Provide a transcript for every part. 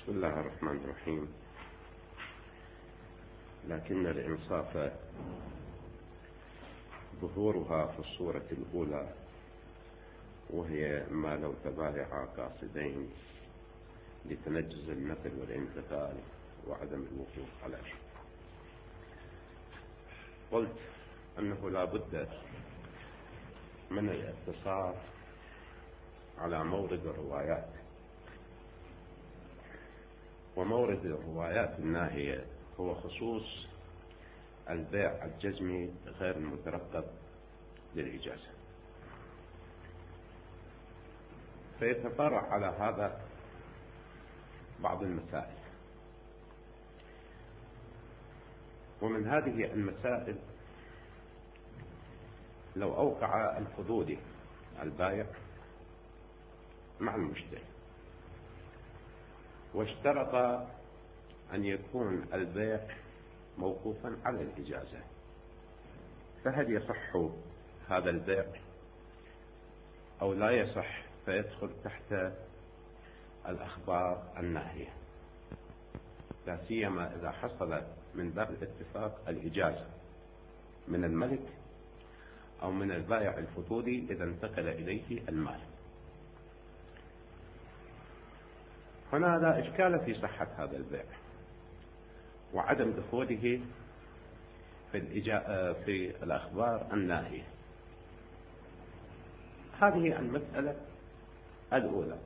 بسم الله الرحمن الرحيم. لكن الإنصاف ظهورها في الصورة الأولى، وهي ما لو تبايعا قاصدين لتنجز النقل والانتقال وعدم الوقوف على شيء. قلت أنه لا بد من الاقتصار على مورد الروايات، ومورد الروايات الناهية هو خصوص البيع الجزمي غير المترقب للإجازة. فيتفرع على هذا بعض المسائل، ومن هذه المسائل لو أوقع الفضولي البائع مع المشتري واشترط أن يكون البيع موقوفا على الإجازة، فهل يصح هذا البيع أو لا يصح؟ فيدخل تحت الأخبار الناهية، لا سيما إذا حصل من باب الاتفاق الإجازة من الملك أو من البائع الفضولي إذا انتقل إليه المال. هنا لا إشكال في صحة هذا البيع وعدم دخوله في الأخبار الناهية. هذه المسألة الأولى،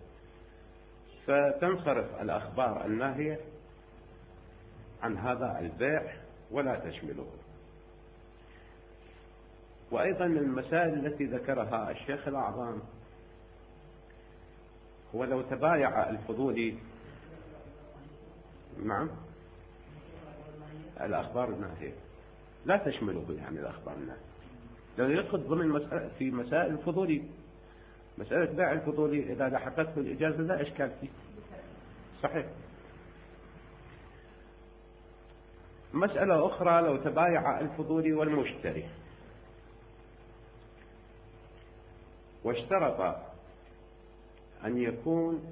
فتنصرف الأخبار الناهية عن هذا البيع ولا تشمله. وأيضا من المسائل التي ذكرها الشيخ الأعظم هو لو تبايع الفضولي نعم الأخبار الناهية لا تشمله، يعني الأخبار الناهية لو يدخل ضمن في مسائل الفضولي، مسألة بيع الفضولي إذا لحقته الإجازة لا إشكال فيه، صحيح. مسألة أخرى لو تبايع الفضولي والمشتري واشترط أن يكون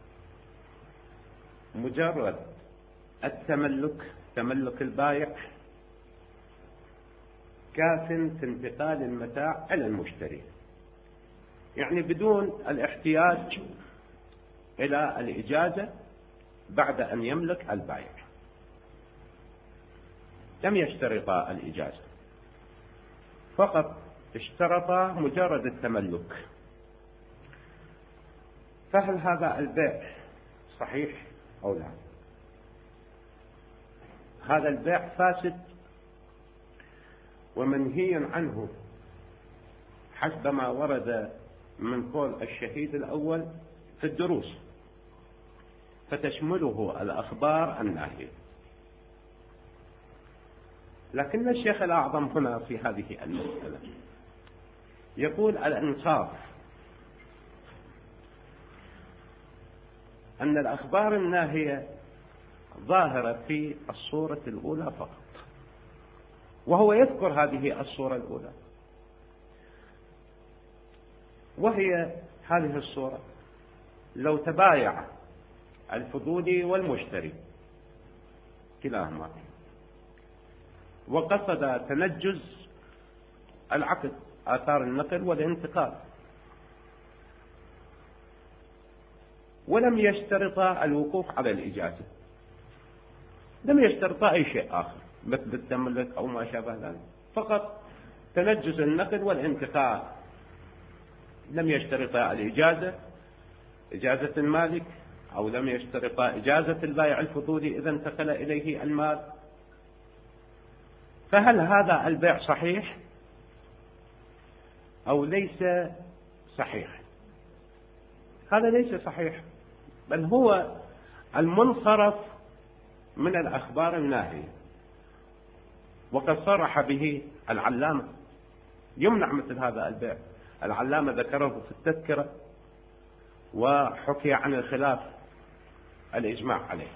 مجرد تملك البائع كاف في انتقال المتاع إلى المشتري، يعني بدون الاحتياج إلى الإجازة بعد أن يملك البائع، لم يشترط الإجازة، فقط اشترط مجرد التملك. فهل هذا البيع صحيح أو لا؟ هذا البيع فاسد ومنهي عنه حسب ما ورد من قول الشهيد الأول في الدروس، فتشمله الأخبار الناهية. لكن الشيخ الأعظم هنا في هذه المسألة يقول الإنصاف أن الأخبار الناهية ظاهرة في الصورة الأولى فقط، وهو يذكر هذه الصورة الأولى، وهي هذه الصورة لو تبايع الفضولي والمشتري كلاهما وقصد تنجز العقد آثار النقل والانتقال ولم يشترط الوقوف على الإجازة، لم يشترط أي شيء آخر مثل التملك أو ما شابه ذلك، فقط تنجز النقل والانتقال، لم يشترط الإجازة إجازة المالك أو لم يشترط إجازة البائع الفضولي إذا انتقل إليه المال. فهل هذا البيع صحيح أو ليس صحيح؟ هذا ليس صحيح، بل هو المنصرف من الأخبار الناهية، وقد صرح به العلامة يمنع مثل هذا البيع. العلامة ذكره في التذكرة وحكي عن الخلاف الإجماع عليه.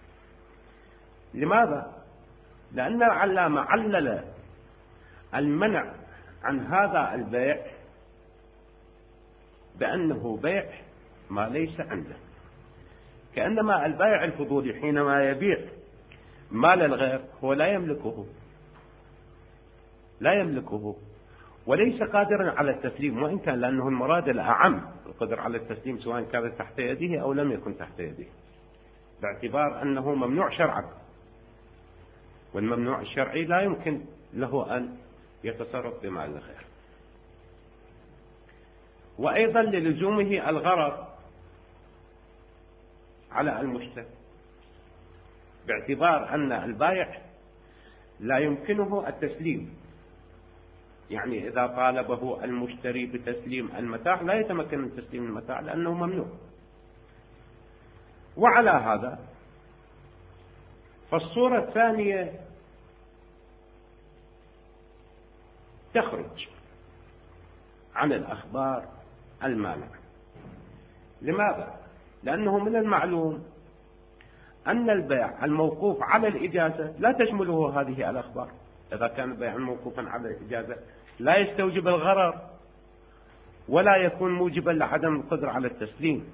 لماذا؟ لأن العلامة علل المنع عن هذا البيع بأنه بيع ما ليس عنده، كأنما البائع الفضولي حينما يبيع مال الغير هو لا يملكه وليس قادرا على التسليم، وإن كان لأنه المراد الأعم القدر على التسليم سواء كان تحت يده أو لم يكن تحت يده، باعتبار أنه ممنوع شرعا، والممنوع الشرعي لا يمكن له أن يتصرف بمال الغير. وأيضا للزومه الغرر على المشتري، باعتبار أن البائع لا يمكنه التسليم، يعني إذا طالبه المشتري بتسليم المتاع لا يتمكن من تسليم المتاع لأنه ممنوع. وعلى هذا فالصورة الثانية تخرج عن الأخبار المانعة. لماذا؟ لأنه من المعلوم أن البيع الموقوف على الإجازة لا تشمله هذه الأخبار. إذا كان البيع موقوفا على الإجازة لا يستوجب الغرر ولا يكون موجبا لعدم القدرة على التسليم،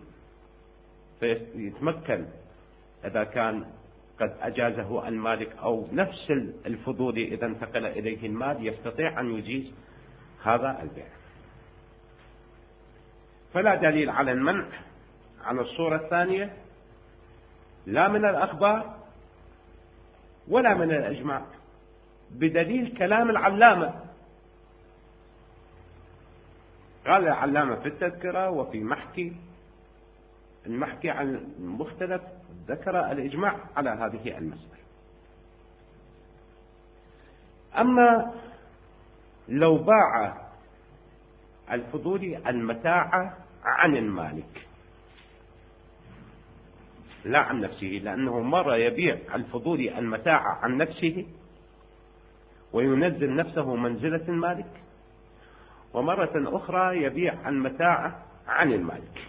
فيتمكن إذا كان قد أجازه المالك أو نفس الفضولي إذا انتقل إليه المال يستطيع أن يجيز هذا البيع. فلا دليل على المنع عن الصورة الثانية لا من الأخبار ولا من الإجماع، بدليل كلام العلامة. قال العلامة في التذكرة وفي المحكي عن مختلف ذكر الإجماع على هذه المسألة. أما لو باع الفضولي المتاع عن المالك لا عن نفسه، لأنه مرة يبيع الفضولي المتاع عن نفسه وينزل نفسه منزلة المالك، ومرة أخرى يبيع المتاع عن المالك.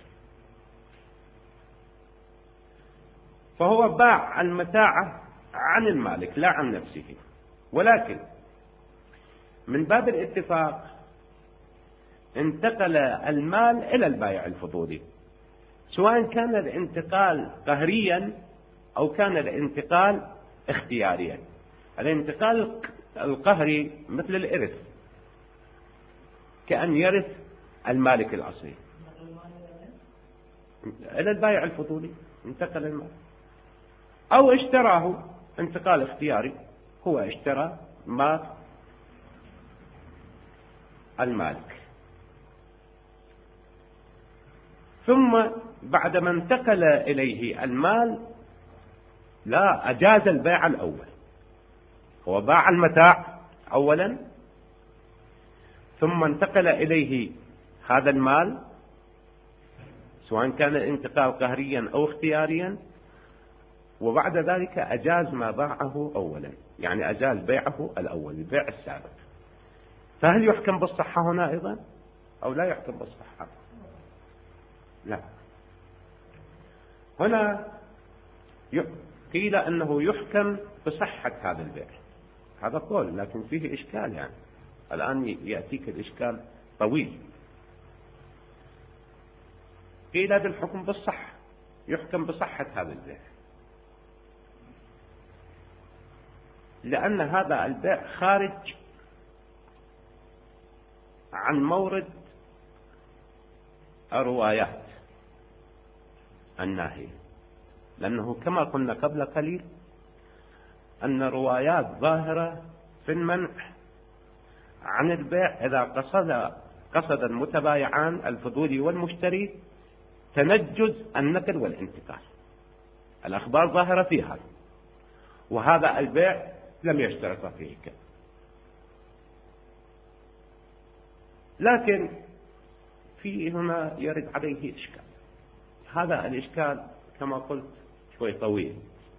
فهو باع المتاع عن المالك لا عن نفسه، ولكن من باب الاتفاق انتقل المال إلى البائع الفضولي، سواء كان الانتقال قهريا أو كان الانتقال اختياريا. الانتقال القهري مثل الإرث، كأن يرث المالك الأصلي إلى البائع الفضولي، انتقل المال. أو اشتراه انتقال اختياري، هو اشترى مال المالك، ثم بعدما انتقل إليه المال لا أجاز البيع الأول. هو باع المتاع أولا ثم انتقل إليه هذا المال، سواء كان الانتقال قهريا أو اختياريا، وبعد ذلك أجاز ما باعه أولا، يعني أجاز بيعه الأول، البيع السابق. فهل يحكم بالصحة هنا أيضا أو لا يحكم بالصحة؟ لا، هنا قيل أنه يحكم بصحة هذا البيع، هذا قول، لكن فيه إشكال، يعني الآن يأتيك الإشكال طويل. قيل بالحكم بالصحة، يحكم بصحة هذا البيع، لأن هذا البيع خارج عن مورد الروايات الناهية، لأنه كما قلنا قبل قليل أن روايات ظاهرة في المنع عن البيع إذا قصد المتبايعان الفضولي والمشتري تنجز النقل والانتقال. الأخبار ظاهرة فيها، وهذا البيع لم يشترط فيه كذا. لكن في هنا يرد عليه إشكال، هذا الإشكال كما قلت شوي طويل.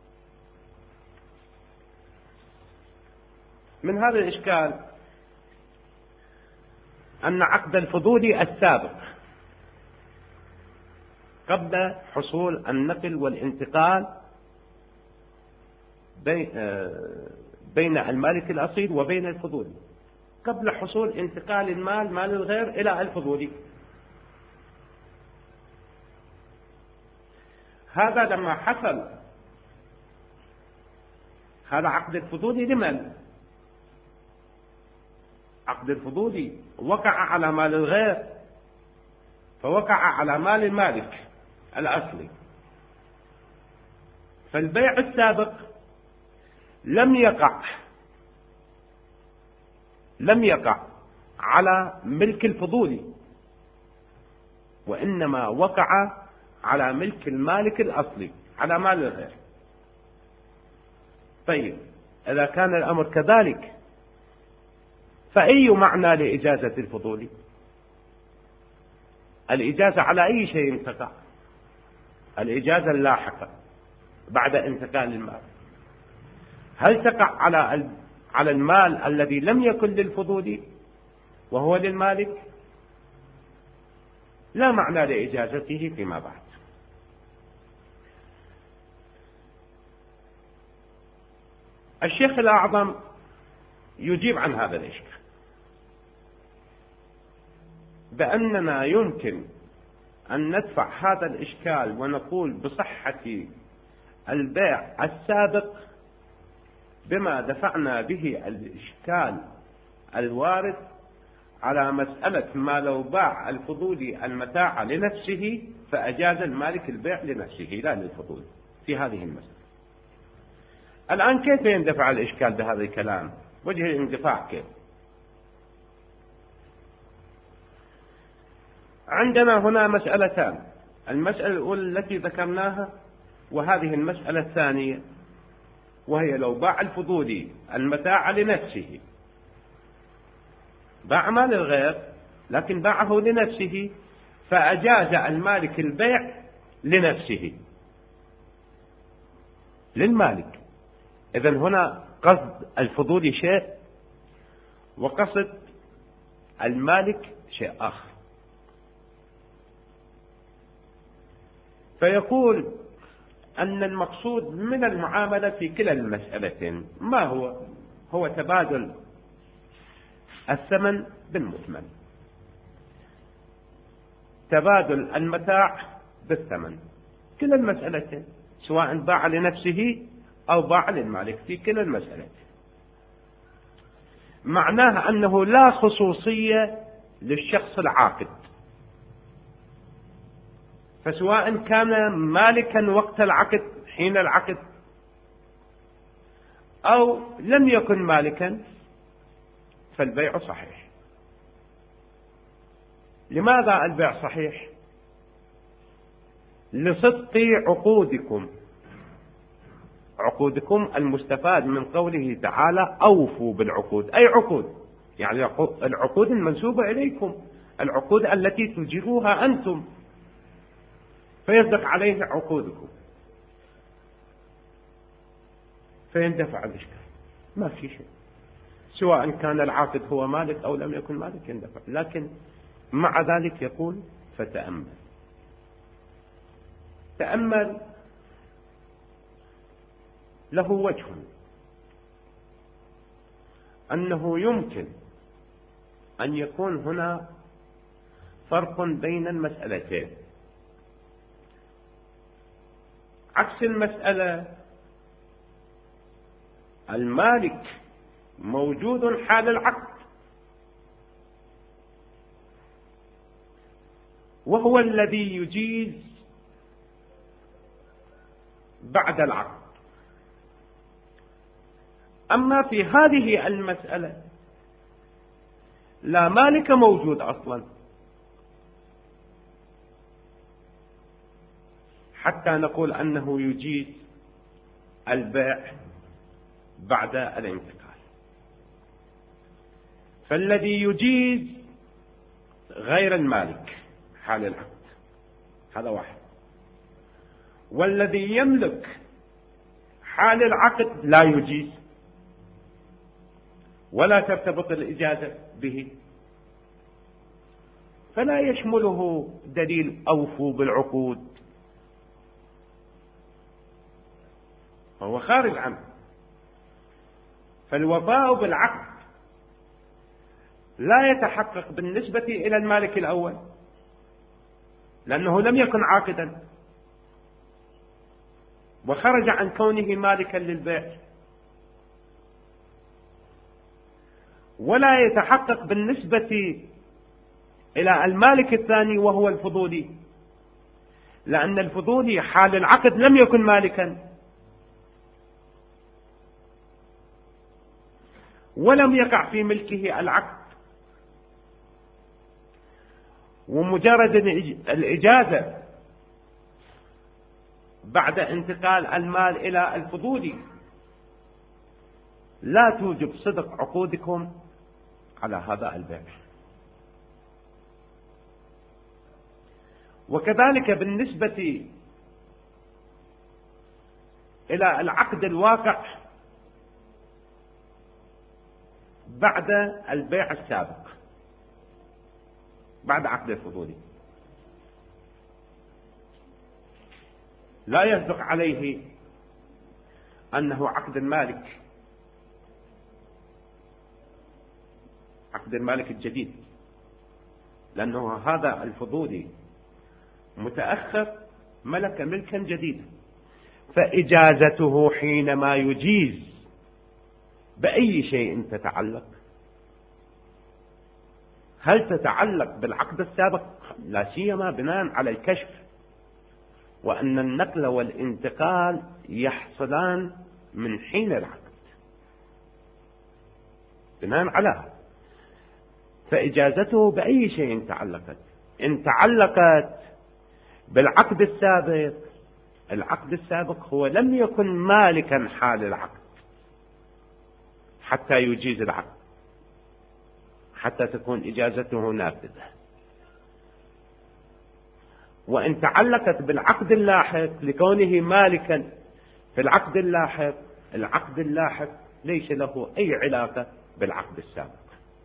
من هذا الإشكال أن عقد الفضولي السابق قبل حصول النقل والانتقال بين المالك الأصيل وبين الفضولي، قبل حصول انتقال مال الغير إلى الفضولي، هذا لما حصل هذا عقد الفضولي لمن؟ عقد الفضولي وقع على مال الغير، فوقع على مال المالك الأصلي. فالبيع السابق لم يقع على ملك الفضولي، وإنما وقع على ملك المالك الأصلي، على مال الغير. طيب، إذا كان الأمر كذلك فأي معنى لإجازة الفضولي؟ الإجازة على أي شيء تقع؟ الإجازة اللاحقة بعد انتقال المال، هل تقع على المال الذي لم يكن للفضولي وهو للمالك؟ لا معنى لإجازته فيما بعد. الشيخ الأعظم يجيب عن هذا الإشكال بأننا يمكن أن ندفع هذا الإشكال ونقول بصحة البيع السابق بما دفعنا به الإشكال الوارد على مسألة ما لو باع الفضولي المتاع لنفسه فأجاز المالك البيع لنفسه لا للفضولي في هذه المسألة. الآن كيف يندفع الإشكال بهذا الكلام؟ وجه الاندفاع كيف؟ عندنا هنا مسألتان، المسألة الأولى التي ذكرناها، وهذه المسألة الثانية، وهي لو باع الفضولي المتاع لنفسه، باع مال الغير لكن باعه لنفسه فأجاز المالك البيع لنفسه للمالك. إذن هنا قصد الفضولي شيء وقصد المالك شيء آخر. فيقول أن المقصود من المعاملة في كلا المسألتين ما هو تبادل الثمن بالمثمن، تبادل المتاع بالثمن، كلا المسألتين سواء باع لنفسه أو باع للمالك في كلا المسألتين. معناه أنه لا خصوصية للشخص العاقد، فسواء كان مالكا وقت العقد حين العقد أو لم يكن مالكا فالبيع صحيح. لماذا البيع صحيح؟ لصدق عقودكم المستفاد من قوله تعالى أوفوا بالعقود، أي عقود يعني العقود المنسوبة إليكم، العقود التي تجروها أنتم، فيصدق عليه عقودكم فيندفع الإشكال، ما في شيء، سواء كان العاقد هو مالك أو لم يكن مالك يندفع. لكن مع ذلك يقول تأمل له وجه، أنه يمكن أن يكون هنا فرق بين المسألتين، عكس المسألة المالك موجود حال العقد وهو الذي يجيز بعد العقد. أما في هذه المسألة لا مالك موجود أصلا حتى نقول أنه يجيز البيع بعد الانتقال. فالذي يجيز غير المالك حال العقد، هذا واحد، والذي يملك حال العقد لا يجيز ولا ترتبط الإجازة به، فلا يشمله دليل أوفوا بالعقود، فهو خارج عنه. فالوفاء بالعقد لا يتحقق بالنسبة إلى المالك الأول لأنه لم يكن عاقدا، وخرج عن كونه مالكا للبيع، ولا يتحقق بالنسبة إلى المالك الثاني وهو الفضولي، لأن الفضولي حال العقد لم يكن مالكا ولم يقع في ملكه العقد، ومجرد الإجازة بعد انتقال المال إلى الفضولي لا توجب صدق عقودكم على هذا البيع. وكذلك بالنسبة إلى العقد الواقع بعد البيع السابق، بعد عقد الفضولي، لا يصدق عليه أنه عقد المالك، عقد المالك الجديد، لأنه هذا الفضولي متأخر ملك ملكا جديدا، فإجازته حينما يجيز بأي شيء تتعلق؟ هل تتعلق بالعقد السابق؟ لا سيما بناء على الكشف، وأن النقل والانتقال يحصلان من حين العقد، بناء على هذا فإجازته بأي شيء تعلقت. إن تعلقت بالعقد السابق، العقد السابق هو لم يكن مالكا حال العقد حتى يجيز العقد، حتى تكون إجازته نافذة. وإن تعلقت بالعقد اللاحق لكونه مالكا في العقد اللاحق، العقد اللاحق ليس له أي علاقة بالعقد السابق.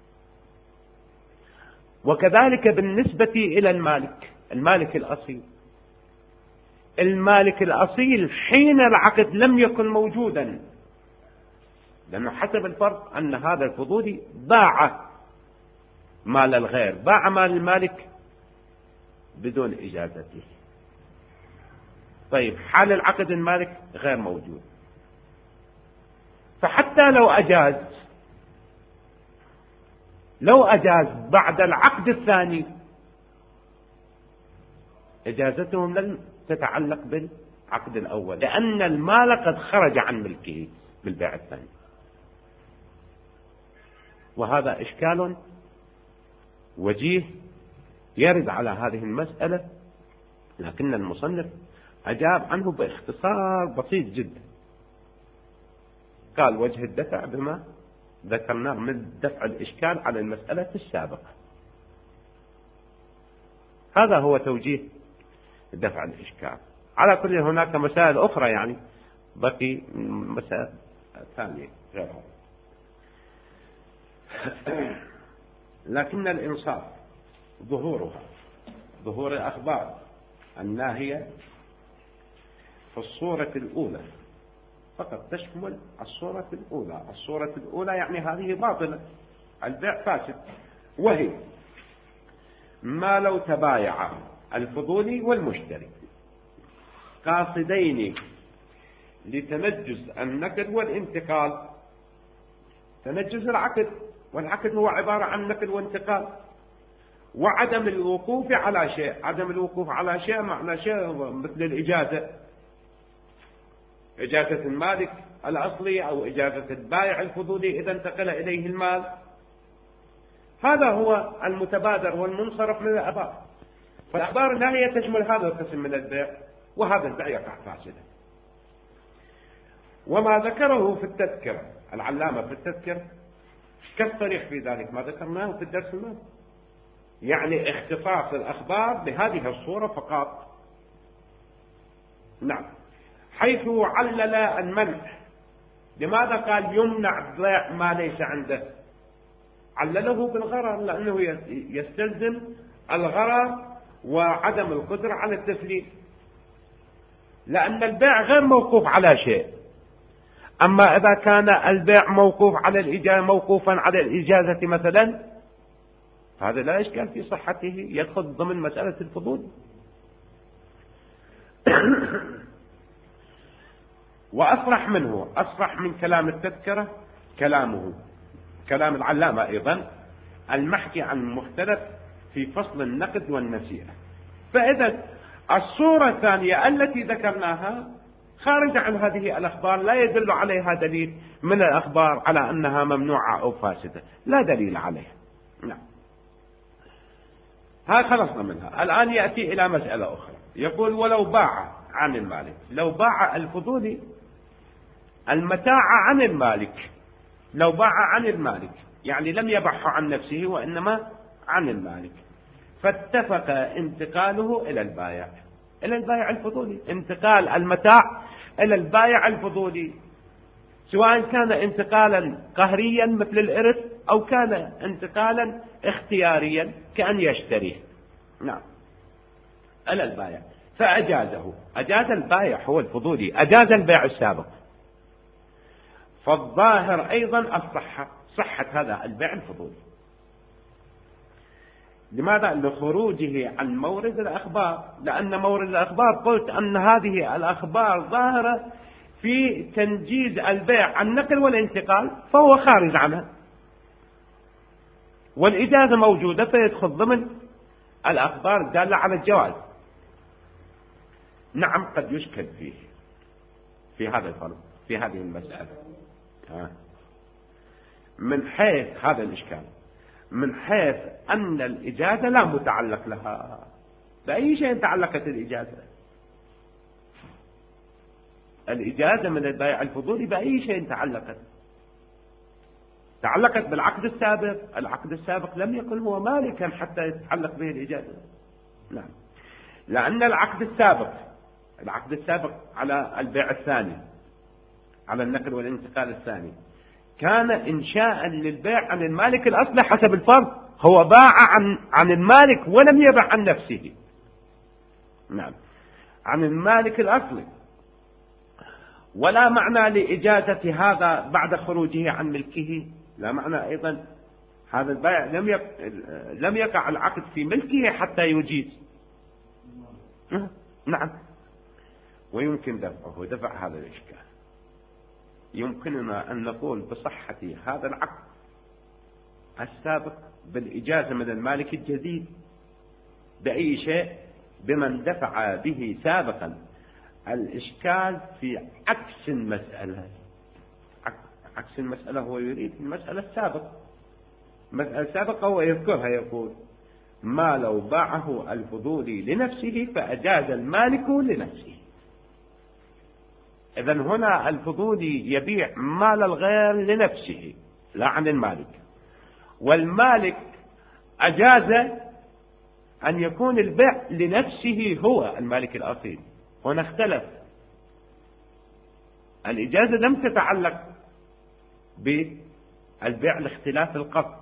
وكذلك بالنسبة إلى المالك الأصيل، المالك الأصيل حين العقد لم يكن موجودا، لأنه حسب الفرض أن هذا الفضولي باع مال الغير، باع مال المالك بدون إجازته. طيب حال العقد المالك غير موجود، فحتى لو أجاز بعد العقد الثاني، إجازتهم لن تتعلق بالعقد الأول، لأن المال قد خرج عن ملكه بالبيع الثاني. وهذا إشكال وجيه يرد على هذه المسألة، لكن المصنف أجاب عنه باختصار بسيط جدا. قال وجه الدفع بما ذكرناه من دفع الإشكال على المسألة السابقة، هذا هو توجيه دفع الإشكال. على كل هناك مسائل أخرى، يعني بقي مسائل ثانية غيرها، لكن الإنصاف ظهور الأخبار الناهية في الصورة الأولى فقط تشمل الصورة الأولى. الصورة الأولى يعني هذه باطلة، البيع فاسد، وهي ما لو تبايع الفضولي والمشتري قاصدين لتنجز النقل والانتقال، تنجز العقد، والعقد هو عبارة عن نقل وانتقال، وعدم الوقوف على شيء. عدم الوقوف على شيء معنى شيء مثل الإجازة، إجازة المالك الأصلي أو إجازة البائع الفضولي إذا انتقل إليه المال. هذا هو المتبادر والمنصرف من الأخبار. فالأخبار الناهية تشمل هذا القسم من البيع، وهذا البيع يقع فاسدا. وما ذكره في التذكرة العلامة في التذكرة كالصريح في ذلك ما ذكرناه في الدرس الماضي، يعني اختصاص الأخبار بهذه الصورة فقط. نعم، حيث علل المنع. لماذا قال يمنع بيع ما ليس عنده؟ علله بالغرر، لأنه يستلزم الغرر وعدم القدرة على التسليم، لأن البيع غير موقوف على شيء. أما إذا كان البيع موقوفا على الإجازة مثلا، هذا لا إشكال في صحته، يدخل ضمن مسألة الفضول. وأصرح منه، أصرح من كلام التذكرة كلامه، كلام العلامة أيضا المحكي عن المختلف في فصل النقد والنسيئة. فإذا الصورة الثانية التي ذكرناها خارجة عن هذه الأخبار، لا يدل عليها دليل من الأخبار على أنها ممنوعة أو فاسدة، لا دليل عليها. نعم، ها خلصنا منها. الآن يأتي إلى مسألة أخرى، يقول ولو باع عن المالك، لو باع الفضولي المتاع عن المالك، لو باع عن المالك يعني لم يبعه عن نفسه وإنما عن المالك، فاتفق انتقاله إلى البائع، إلى البائع الفضولي، انتقال المتاع إلى البائع الفضولي، سواء كان انتقالا قهريا مثل الإرث أو كان انتقالا اختياريا كأن يشتريه. نعم، إلى البائع، فأجازه، أجاز البائع هو الفضولي، أجاز البيع السابق. فالظاهر أيضا الصحة، صحة هذا البيع الفضولي. لماذا؟ لخروجه عن مورد الأخبار، لأن مورد الأخبار قلت أن هذه الأخبار ظاهرة في تنجيز البيع عن النقل والانتقال، فهو خارج عنها، والإجازة موجودة فيدخل ضمن الأخبار الدالة على الجواز. نعم، قد يشكل فيه في هذا الفرق، في هذه المسألة، من حيث هذا الإشكال، من حيث أن الإجازة لا متعلق لها، بأي شيء تعلقت الإجازة؟ الإجازة من البائع الفضولي بأي شيء تعلقت؟ تعلقت بالعقد السابق، العقد السابق لم يكن هو مالكا حتى يتعلق به الإجازة. نعم، لأن العقد السابق على البيع الثاني، على النقل والانتقال الثاني، كان إنشاء للبيع عن المالك الأصلي حسب الفرض، هو باع عن المالك ولم يبع عن نفسه. نعم، عن المالك الأصلي، ولا معنى لإجازة هذا بعد خروجه عن ملكه، لا معنى أيضا. هذا البيع لم يقع العقد في ملكه حتى يجيز. نعم، ويمكن دفع هذا الإشكال. يمكننا أن نقول بصحة هذا العقد السابق بالإجازة من المالك الجديد بأي شيء بمن دفع به سابقا. الإشكال في عكس المسألة، عكس المسألة، هو يريد المسألة السابقة، المسألة السابقة هو يذكرها، يقول ما لو باعه الفضولي لنفسه فأجاز المالك لنفسه. إذن هنا الفضولي يبيع مال الغير لنفسه لا عن المالك، والمالك أجاز أن يكون البيع لنفسه هو المالك الأصيل. هنا اختلف، الإجازة لم تتعلق بالبيع لاختلاف القصد.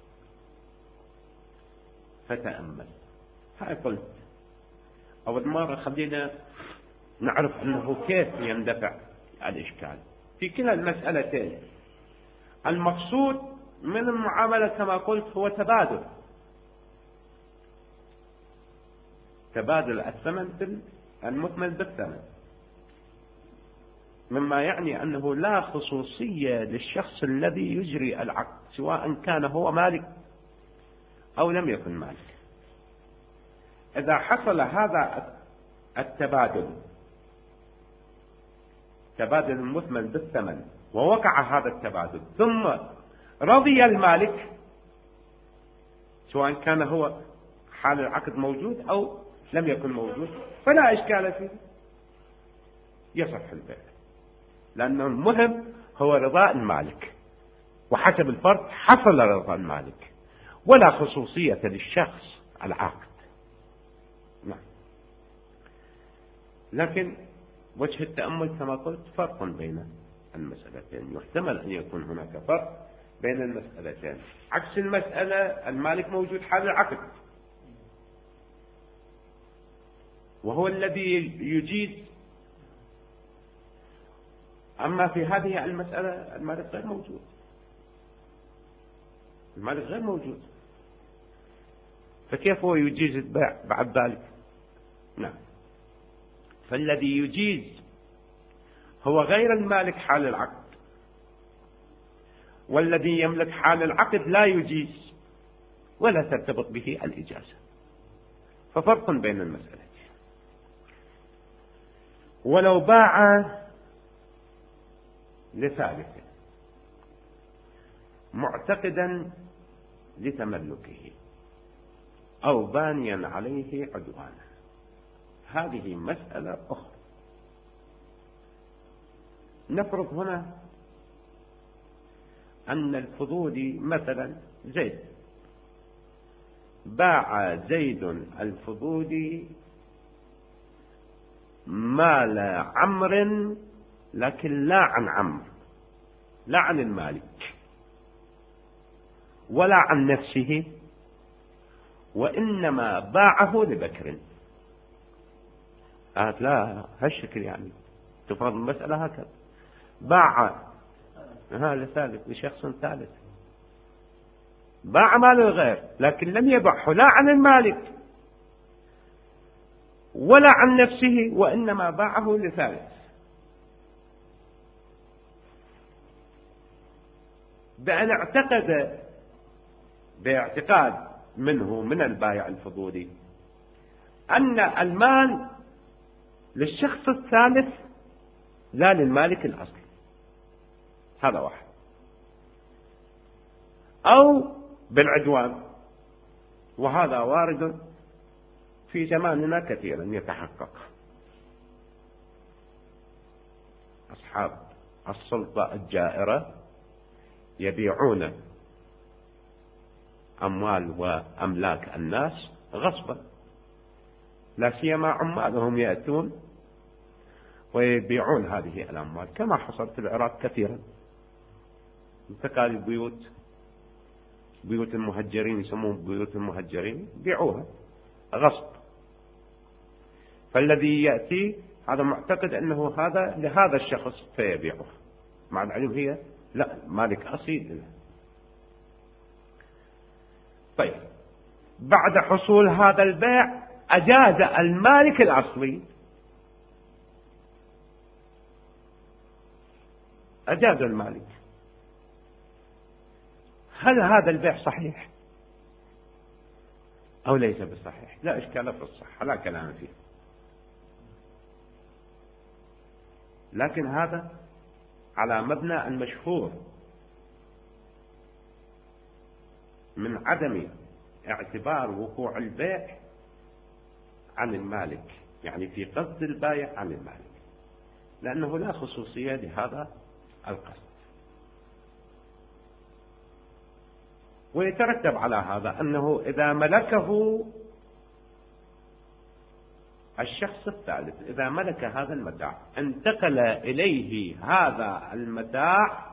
فتأمل، هاي قلت أول مرة خلينا نعرف أنه كيف يندفع الإشكال في كلا المسألتين. المقصود من المعاملة كما قلت هو تبادل الثمن المثمن بالثمن، مما يعني أنه لا خصوصية للشخص الذي يجري العقد، سواء كان هو مالك أو لم يكن مالك. إذا حصل هذا التبادل، تبادل المثمن بالثمن، ووقع هذا التبادل ثم رضي المالك، سواء كان هو حال العقد موجود أو لم يكن موجود، فلا إشكال فيه، يصح البيع، لأنه المهم هو رضاء المالك، وحسب الفرض حصل رضا المالك، ولا خصوصية للشخص العاقد. نعم، لكن وجه التأمل كما قلت فرق بين المسألتين، يحتمل أن يكون هناك فرق بين المسألتين. عكس المسألة المالك موجود حال العقد، وهو الذي يجيز، أما في هذه المسألة المالك غير موجود، المالك غير موجود، فكيف هو يجيز البيع بعد ذلك؟ نعم، فالذي يجيز هو غير المالك حال العقد، والذي يملك حال العقد لا يجيز ولا ترتبط به الإجازة. ففرق بين المسألة. ولو باع لثالث معتقدا لتملكه أو بانيا عليه عدوانا، هذه مسألة أخرى. نفرض هنا أن الفضولي مثلا زيد، باع زيد الفضولي مال عمرو، لكن لا عن عمرو، لا عن المالك ولا عن نفسه، وإنما باعه لبكر. لا هالشكل يعني تفرض المسألة هكذا، باع هذا ثالث لشخص ثالث، باع مال الغير لكن لم يبعه لا عن المالك ولا عن نفسه، وإنما باعه لثالث بأن اعتقد باعتقاد منه من البائع الفضولي أن المال للشخص الثالث لا للمالك الأصلي. هذا واحد. أو بالعدوان، وهذا وارد في زماننا كثيرا يتحقق. أصحاب السلطة الجائرة يبيعون أموال وأملاك الناس غصبا، لا سيما عمالهم يأتون ويبيعون هذه الأموال، كما حصل في العراق كثيرا. انتقال البيوت، بيوت المهجرين يسمون بيوت المهجرين، بيعوها غصب. فالذي يأتي هذا معتقد أنه هذا لهذا الشخص فيبيعه، مع العلم هي لا، مالك أصيل له. طيب، بعد حصول هذا البيع أجاز المالك الأصلي، أجاز المالك. هل هذا البيع صحيح أو ليس بصحيح؟ لا إشكال في الصحة، لا كلام فيه. لكن هذا على مبنى المشهور من عدم اعتبار وقوع البيع عن المالك، يعني في قصد البائع عن المالك، لأنه لا خصوصية لهذا القصد. ويترتب على هذا أنه إذا ملكه الشخص الثالث، إذا ملك هذا المتاع انتقل إليه هذا المتاع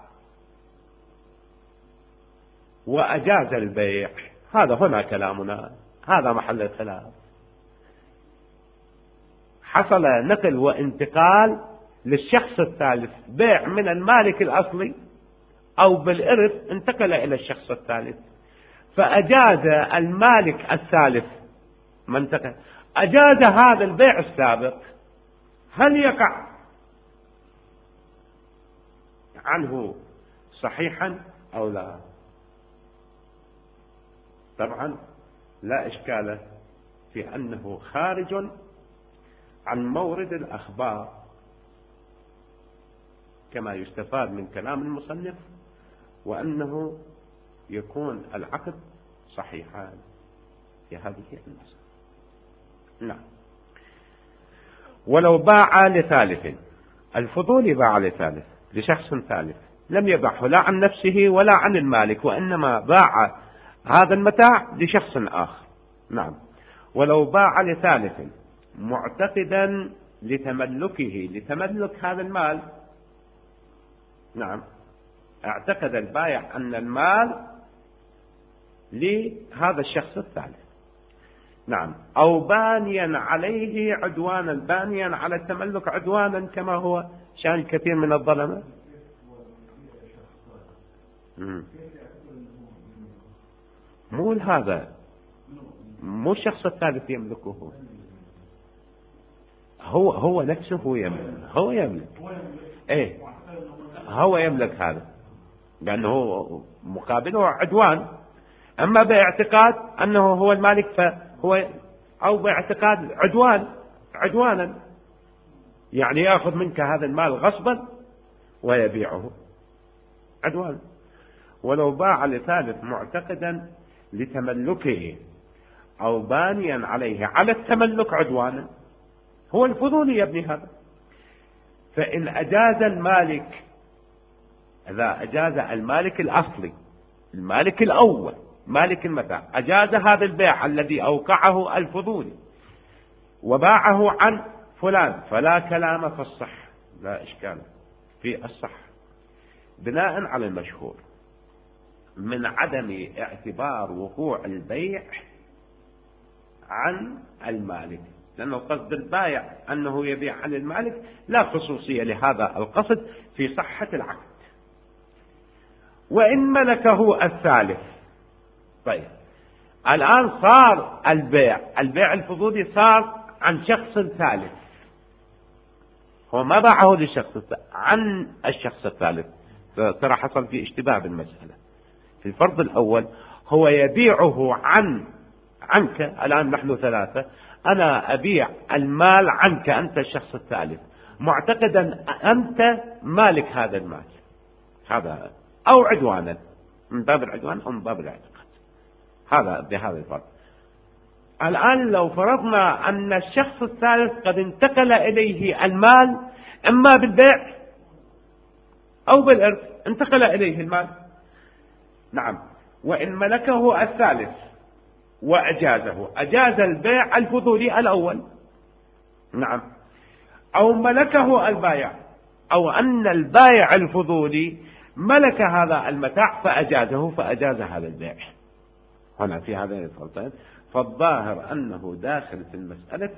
وأجاز البيع، هذا هنا كلامنا، هذا محل الخلاف. حصل نقل وانتقال للشخص الثالث، بيع من المالك الأصلي أو بالإرث انتقل إلى الشخص الثالث، فأجاز المالك الثالث منطقة، أجاز هذا البيع السابق. هل يقع عنه صحيحا أو لا؟ طبعا لا إشكال في أنه خارج عن مورد الأخبار، كما يستفاد من كلام المصنف، وأنه يكون العقد صحيحا في هذه المسألة. نعم. ولو باع لثالث، الفضولي باع لثالث لشخص ثالث، لم يبعه لا عن نفسه ولا عن المالك، وإنما باع هذا المتاع لشخص آخر. نعم. ولو باع لثالث معتقدا لتملكه، لتملك هذا المال، نعم، اعتقد البائع أن المال لهذا الشخص الثالث، نعم، أو بانيا عليه عدوانا، بانيا على التملك عدوانا، كما هو شأن كثير من الظلمة. مو هذا، مو الشخص الثالث يملكه، هو نفسه يملك، هو يملك، ايه هو يملك هذا، لأنه مقابله عدوان. أما باعتقاد أنه هو المالك فهو، أو باعتقاد عدوانا، يعني يأخذ منك هذا المال غصبا ويبيعه عدوانا. ولو باع لثالث معتقدا لتملكه أو بانيا عليه على التملك عدوانا، هو الفضولي يبني هذا. فإن أجاز المالك، إذا أجاز المالك الأصلي، المالك الأول، مالك المتاع، أجاز هذا البيع الذي أوقعه الفضولي وباعه عن فلان، فلا كلام في الصح، لا إشكال في الصح، بناء على المشهور من عدم اعتبار وقوع البيع عن المالك، لأنه قصد البائع أنه يبيع عن المالك، لا خصوصية لهذا القصد في صحة العقد. وإن ملكه الثالث، طيب الآن صار البيع الفضولي صار عن شخص ثالث، هو ما باعه للشخص عن الشخص الثالث. ترى حصل في اشتباه بالمسألة. في الفرض الأول هو يبيعه عنك، الآن نحن ثلاثة، أنا أبيع المال عنك أنت الشخص الثالث، معتقدا أنت مالك هذا المال، هذا أو عدوانا، من باب العدوان أو من باب الاعتقاد، هذا بهذا الفرض. الآن لو فرضنا أن الشخص الثالث قد انتقل إليه المال إما بالبيع أو بالإرث، انتقل إليه المال، نعم، وإن ملكه الثالث وأجازه، أجاز البيع الفضولي الأول، نعم، أو ملكه البائع، أو أن البائع الفضولي ملك هذا المتاع فأجازه، فأجاز هذا البيع. هنا في هذين الفرضين، فالظاهر أنه داخل في المسألة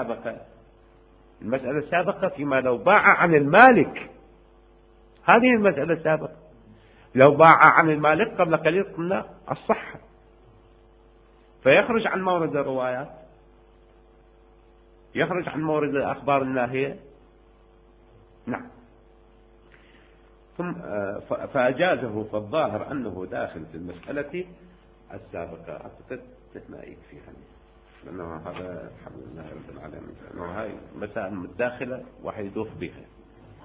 السابقة فيما لو باع عن المالك، هذه المسألة السابقة. لو باع عن المالك قبل قليل قلنا الصحة، فيخرج عن مورد الروايات، يخرج عن مورد الأخبار الناهية، نعم، ثم فأجازه، فالظاهر أنه داخل في المسألة السابقة. أعتقد ما يكفي لأنه هذا الحمد لله رب العالمين، لأنه هاي مسائل متداخلة وحيدوف بها.